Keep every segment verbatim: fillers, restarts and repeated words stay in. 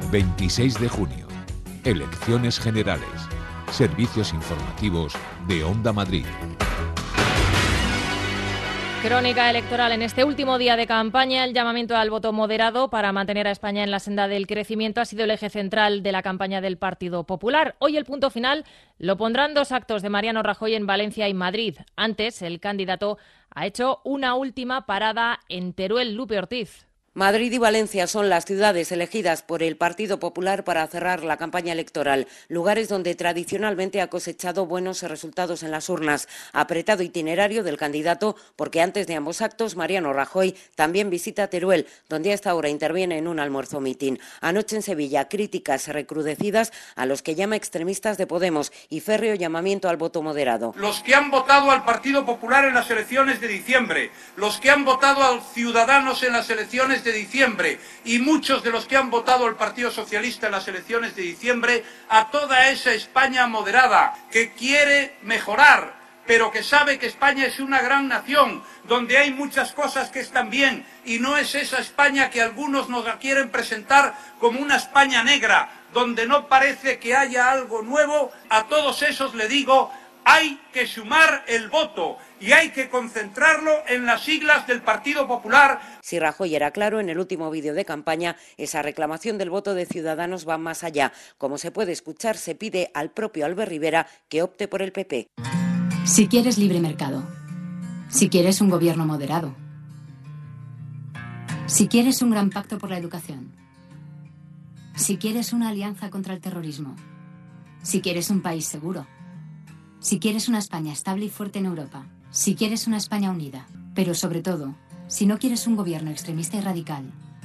veintiséis de junio. Elecciones generales. Servicios informativos de Onda Madrid. Crónica electoral en este último día de campaña. El llamamiento al voto moderado para mantener a España en la senda del crecimiento ha sido el eje central de la campaña del Partido Popular. Hoy el punto final lo pondrán dos actos de Mariano Rajoy en Valencia y Madrid. Antes, el candidato ha hecho una última parada en Teruel. Lupe Ortiz. Madrid y Valencia son las ciudades elegidas por el Partido Popular para cerrar la campaña electoral, lugares donde tradicionalmente ha cosechado buenos resultados en las urnas. Apretado itinerario del candidato porque antes de ambos actos Mariano Rajoy también visita Teruel, donde a esta hora interviene en un almuerzo mitin. Anoche en Sevilla, críticas recrudecidas a los que llama extremistas de Podemos y férreo llamamiento al voto moderado. Los que han votado al Partido Popular en las elecciones de diciembre, los que han votado a Ciudadanos en las elecciones de diciembre y muchos de los que han votado al Partido Socialista en las elecciones de diciembre, a toda esa España moderada que quiere mejorar, pero que sabe que España es una gran nación, donde hay muchas cosas que están bien, y no es esa España que algunos nos la quieren presentar como una España negra, donde no parece que haya algo nuevo. A todos esos le digo: hay que sumar el voto y hay que concentrarlo en las siglas del Partido Popular. Si Rajoy era claro en el último vídeo de campaña, esa reclamación del voto de Ciudadanos va más allá. Como se puede escuchar, se pide al propio Albert Rivera que opte por el P P. Si quieres libre mercado, si quieres un gobierno moderado, si quieres un gran pacto por la educación, si quieres una alianza contra el terrorismo, si quieres un país seguro, si quieres una España estable y fuerte en Europa, si quieres una España unida, pero sobre todo, si no quieres un gobierno extremista y radical.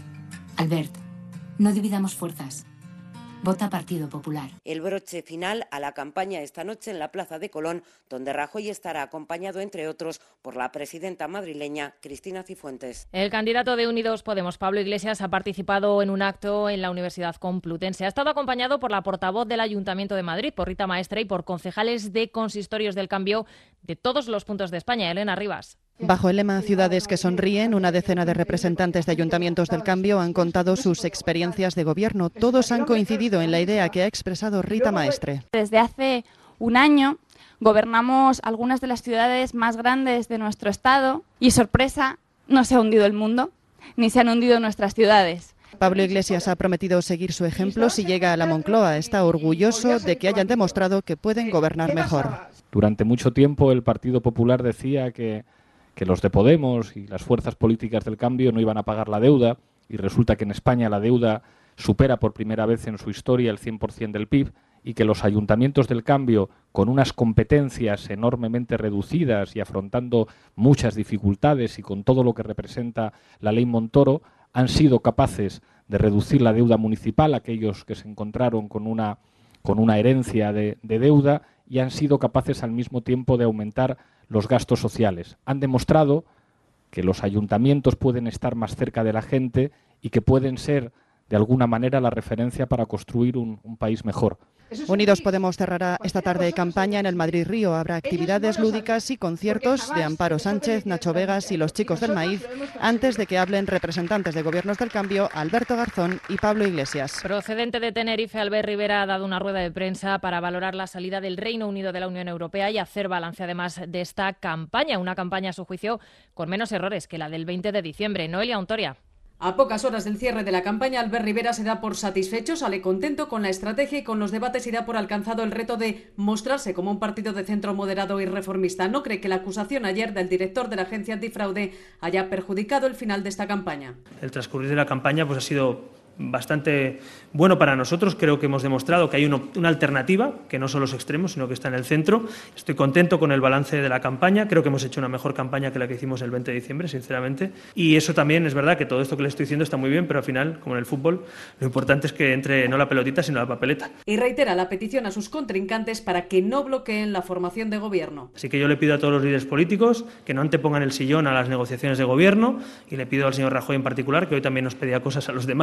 Albert, no dividamos fuerzas. Vota Partido Popular. El broche final a la campaña esta noche en la Plaza de Colón, donde Rajoy estará acompañado, entre otros, por la presidenta madrileña Cristina Cifuentes. El candidato de Unidos Podemos, Pablo Iglesias, ha participado en un acto en la Universidad Complutense. Ha estado acompañado por la portavoz del Ayuntamiento de Madrid, por Rita Maestre, y por concejales de consistorios del cambio de todos los puntos de España. Elena Rivas. Bajo el lema Ciudades que sonríen, una decena de representantes de ayuntamientos del cambio han contado sus experiencias de gobierno. Todos han coincidido en la idea que ha expresado Rita Maestre. Desde hace un año gobernamos algunas de las ciudades más grandes de nuestro estado y, sorpresa, no se ha hundido el mundo, ni se han hundido nuestras ciudades. Pablo Iglesias ha prometido seguir su ejemplo si llega a la Moncloa. Está orgulloso de que hayan demostrado que pueden gobernar mejor. Durante mucho tiempo el Partido Popular decía que que los de Podemos y las fuerzas políticas del cambio no iban a pagar la deuda, y resulta que en España la deuda supera por primera vez en su historia el cien por ciento del P I B, y que los ayuntamientos del cambio, con unas competencias enormemente reducidas y afrontando muchas dificultades y con todo lo que representa la ley Montoro, han sido capaces de reducir la deuda municipal, aquellos que se encontraron con una, con una herencia de, de deuda, y han sido capaces al mismo tiempo de aumentar los gastos sociales. Han demostrado que los ayuntamientos pueden estar más cerca de la gente y que pueden ser, de alguna manera, la referencia para construir un, un país mejor. Unidos Podemos cerrará esta tarde campaña en el Madrid Río. Habrá actividades lúdicas y conciertos de Amparo Sánchez, Nacho Vegas y los Chicos del Maíz, antes de que hablen representantes de gobiernos del cambio, Alberto Garzón y Pablo Iglesias. Procedente de Tenerife, Albert Rivera ha dado una rueda de prensa para valorar la salida del Reino Unido de la Unión Europea y hacer balance además de esta campaña, una campaña a su juicio con menos errores que la del veinte de diciembre. Noelia Ontoria. A pocas horas del cierre de la campaña, Albert Rivera se da por satisfecho, sale contento con la estrategia y con los debates y da por alcanzado el reto de mostrarse como un partido de centro moderado y reformista. No cree que la acusación ayer del director de la agencia antifraude haya perjudicado el final de esta campaña. El transcurrir de la campaña pues ha sido bastante bueno para nosotros. Creo que hemos demostrado que hay uno, una alternativa, que no son los extremos, sino que está en el centro. Estoy contento con el balance de la campaña. Creo que hemos hecho una mejor campaña que la que hicimos el veinte de diciembre, sinceramente. Y eso también es verdad, que todo esto que le estoy diciendo está muy bien, pero al final, como en el fútbol, lo importante es que entre no la pelotita, sino la papeleta. Y reitera la petición a sus contrincantes para que no bloqueen la formación de gobierno. Así que yo le pido a todos los líderes políticos que no antepongan el sillón a las negociaciones de gobierno, y le pido al señor Rajoy en particular, que hoy también nos pedía cosas a los demás,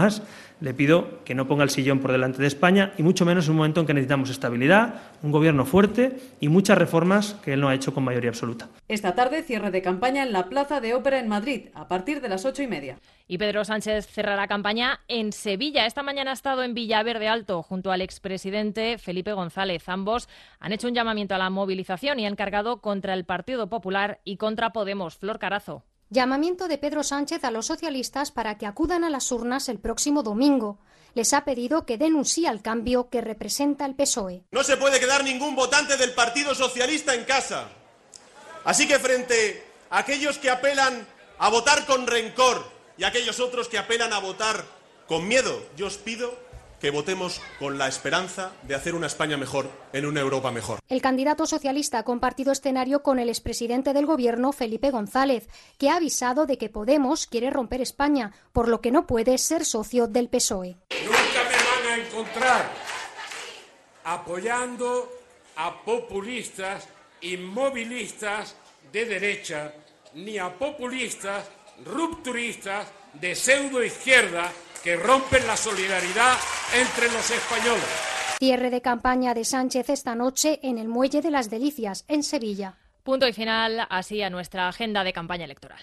le pido que no ponga el sillón por delante de España y mucho menos en un momento en que necesitamos estabilidad, un gobierno fuerte y muchas reformas que él no ha hecho con mayoría absoluta. Esta tarde cierre de campaña en la Plaza de Ópera en Madrid a partir de las ocho y media. Y Pedro Sánchez cerrará campaña en Sevilla. Esta mañana ha estado en Villaverde Alto junto al expresidente Felipe González. Ambos han hecho un llamamiento a la movilización y han cargado contra el Partido Popular y contra Podemos. Flor Carazo. Llamamiento de Pedro Sánchez a los socialistas para que acudan a las urnas el próximo domingo. Les ha pedido que den un sí al cambio que representa el P S O E. No se puede quedar ningún votante del Partido Socialista en casa. Así que frente a aquellos que apelan a votar con rencor y a aquellos otros que apelan a votar con miedo, yo os pido que votemos con la esperanza de hacer una España mejor en una Europa mejor. El candidato socialista ha compartido escenario con el expresidente del Gobierno, Felipe González, que ha avisado de que Podemos quiere romper España, por lo que no puede ser socio del P S O E. Nunca me van a encontrar apoyando a populistas inmovilistas de derecha, ni a populistas rupturistas de pseudoizquierda que rompen la solidaridad entre los españoles. Cierre de campaña de Sánchez esta noche en el Muelle de las Delicias, en Sevilla. Punto y final así a nuestra agenda de campaña electoral.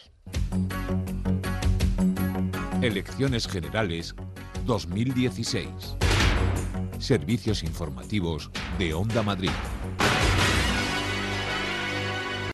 Elecciones Generales dos mil dieciséis. Servicios informativos de Onda Madrid.